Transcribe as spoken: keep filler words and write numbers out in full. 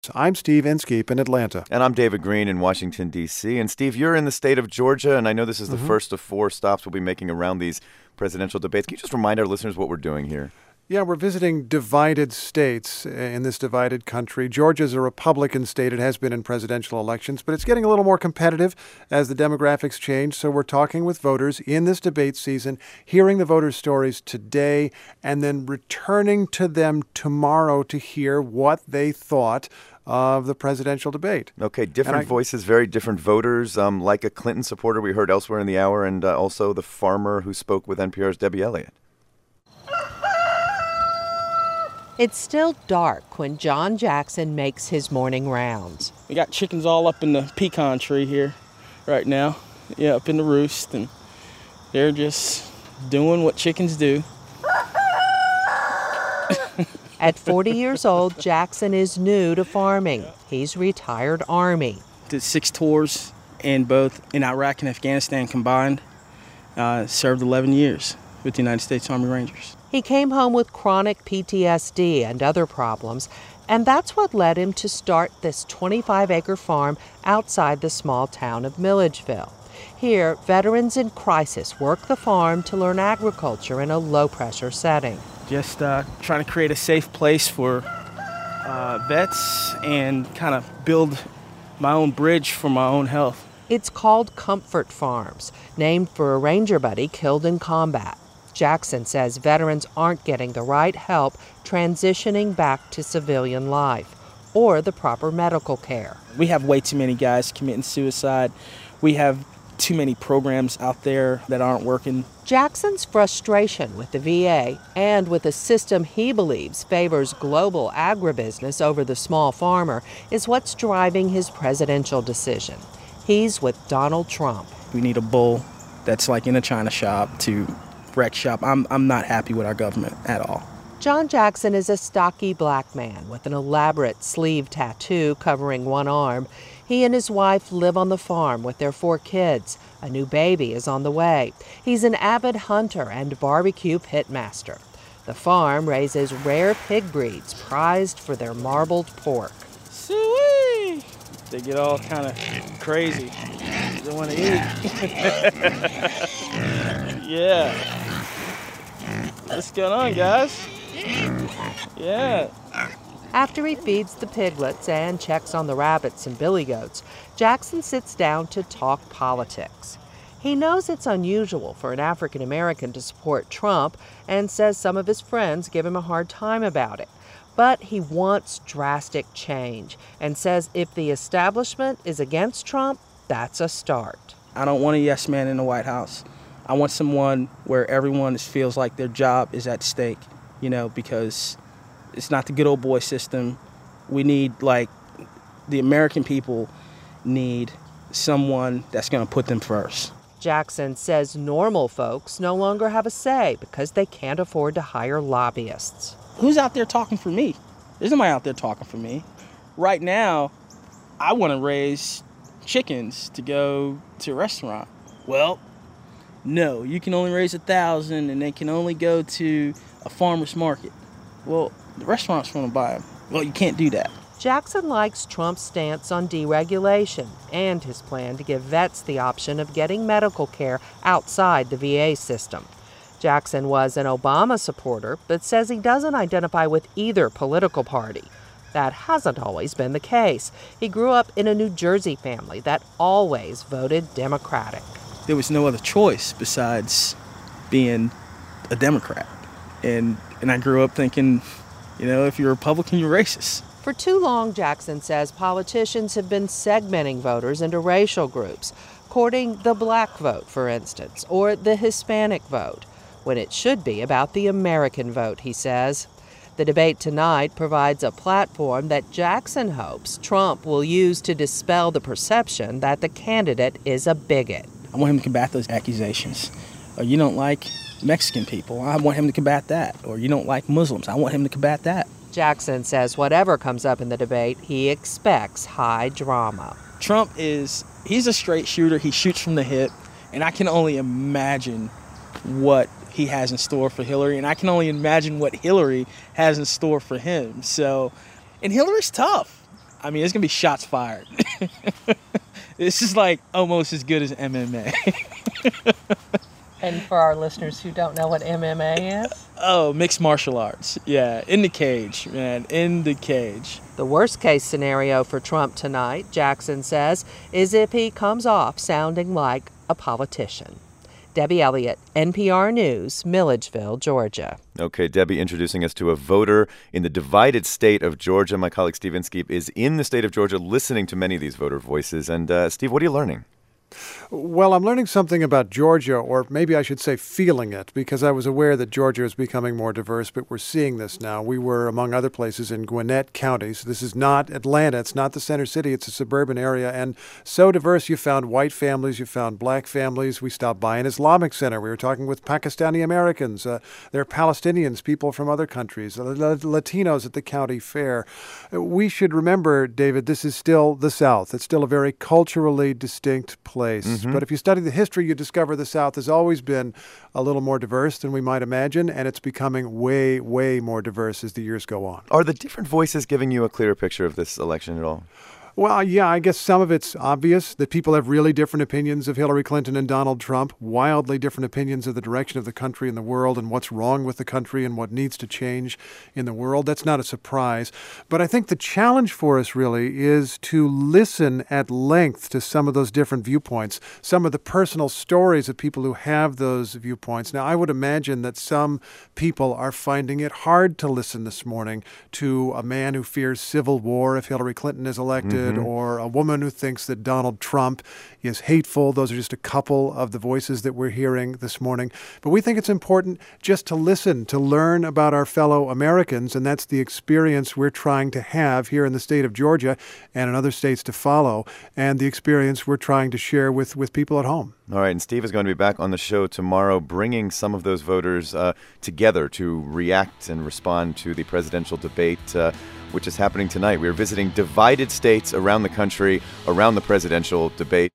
I'm Steve Inskeep in Atlanta. And I'm David Green in Washington, D C And Steve, you're in the state of Georgia, and I know this is the mm-hmm. first of four stops we'll be making around these presidential debates. Can you just remind our listeners what we're doing here? Yeah, we're visiting divided states in this divided country. Georgia's a Republican state. It has been in presidential elections, but it's getting a little more competitive as the demographics change. So we're talking with voters in this debate season, hearing the voters' stories today, and then returning to them tomorrow to hear what they thought of the presidential debate. Okay, different I, voices, very different voters, um, like a Clinton supporter we heard elsewhere in the hour, and uh, also the farmer who spoke with N P R's Debbie Elliott. It's still dark when John Jackson makes his morning rounds. We got chickens all up in the pecan tree here right now, yeah, up in the roost, and they're just doing what chickens do. At forty years old, Jackson is new to farming. He's retired Army. Did six tours in both in Iraq and Afghanistan combined. Uh, served eleven years with the United States Army Rangers. He came home with chronic P T S D and other problems, and that's what led him to start this twenty-five acre farm outside the small town of Milledgeville. Here, veterans in crisis work the farm to learn agriculture in a low-pressure setting. Just uh, trying to create a safe place for uh, vets and kind of build my own bridge for my own health. It's called Comfort Farms, named for a Ranger buddy killed in combat. Jackson says veterans aren't getting the right help transitioning back to civilian life or the proper medical care. We have way too many guys committing suicide. We have too many programs out there that aren't working. Jackson's frustration with the V A and with a system he believes favors global agribusiness over the small farmer is what's driving his presidential decision. He's with Donald Trump. We need a bull that's like in a china shop to wreck shop. I'm I'm not happy with our government at all. John Jackson is a stocky black man with an elaborate sleeve tattoo covering one arm. He and his wife live on the farm with their four kids. A new baby is on the way. He's an avid hunter and barbecue pitmaster. The farm raises rare pig breeds prized for their marbled pork. Sweet! They get all kind of crazy. They want to eat. Yeah. What's going on, guys? Yeah. After he feeds the piglets and checks on the rabbits and billy goats, Jackson sits down to talk politics. He knows it's unusual for an African American to support Trump and says some of his friends give him a hard time about it. But he wants drastic change and says if the establishment is against Trump, that's a start. I don't want a yes man in the White House. I want someone where everyone feels like their job is at stake, you know, because it's not the good old boy system. We need, like, the American people need someone that's going to put them first. Jackson says normal folks no longer have a say because they can't afford to hire lobbyists. Who's out there talking for me? There's nobody out there talking for me. Right now, I want to raise chickens to go to a restaurant. Well, no, you can only raise a thousand and they can only go to a farmer's market. Well, the restaurants want to buy them. Well, you can't do that. Jackson likes Trump's stance on deregulation and his plan to give vets the option of getting medical care outside the V A system. Jackson was an Obama supporter, but says he doesn't identify with either political party. That hasn't always been the case. He grew up in a New Jersey family that always voted Democratic. There was no other choice besides being a Democrat. And and I grew up thinking, you know, if you're a Republican, you're racist. For too long, Jackson says, politicians have been segmenting voters into racial groups, courting the black vote, for instance, or the Hispanic vote, when it should be about the American vote, he says. The debate tonight provides a platform that Jackson hopes Trump will use to dispel the perception that the candidate is a bigot. I want him to combat those accusations. Or you don't like Mexican people, I want him to combat that. Or you don't like Muslims, I want him to combat that. Jackson says whatever comes up in the debate, he expects high drama. Trump is, he's a straight shooter, he shoots from the hip, and I can only imagine what he has in store for Hillary, and I can only imagine what Hillary has in store for him. So, and Hillary's tough. I mean, it's going to be shots fired. This is like almost as good as M M A. And for our listeners who don't know what M M A is? Oh, mixed martial arts. Yeah, in the cage, man, in the cage. The worst case scenario for Trump tonight, Jackson says, is if he comes off sounding like a politician. Debbie Elliott, N P R News, Milledgeville, Georgia. Okay, Debbie, introducing us to a voter in the divided state of Georgia. My colleague Steve Inskeep is in the state of Georgia listening to many of these voter voices. And uh, Steve, what are you learning? Well, I'm learning something about Georgia, or maybe I should say feeling it, because I was aware that Georgia is becoming more diverse, but we're seeing this now. We were, among other places, in Gwinnett County. So this is not Atlanta. It's not the center city. It's a suburban area. And so diverse, you found white families, you found black families. We stopped by an Islamic center. We were talking with Pakistani Americans. Uh, there are Palestinians, people from other countries, uh, Latinos at the county fair. We should remember, David, this is still the South. It's still a very culturally distinct place. Mm-hmm. But if you study the history, you discover the South has always been a little more diverse than we might imagine, and it's becoming way, way more diverse as the years go on. Are the different voices giving you a clearer picture of this election at all? Well, yeah, I guess some of it's obvious that people have really different opinions of Hillary Clinton and Donald Trump, wildly different opinions of the direction of the country and the world and what's wrong with the country and what needs to change in the world. That's not a surprise. But I think the challenge for us really is to listen at length to some of those different viewpoints, some of the personal stories of people who have those viewpoints. Now, I would imagine that some people are finding it hard to listen this morning to a man who fears civil war if Hillary Clinton is elected. Mm-hmm. Or a woman who thinks that Donald Trump is hateful. Those are just a couple of the voices that we're hearing this morning. But we think it's important just to listen, to learn about our fellow Americans, and that's the experience we're trying to have here in the state of Georgia and in other states to follow, and the experience we're trying to share with, with people at home. All right, and Steve is going to be back on the show tomorrow, bringing some of those voters uh, together to react and respond to the presidential debate, uh, which is happening tonight. We're visiting divided states around the country, around the presidential debate.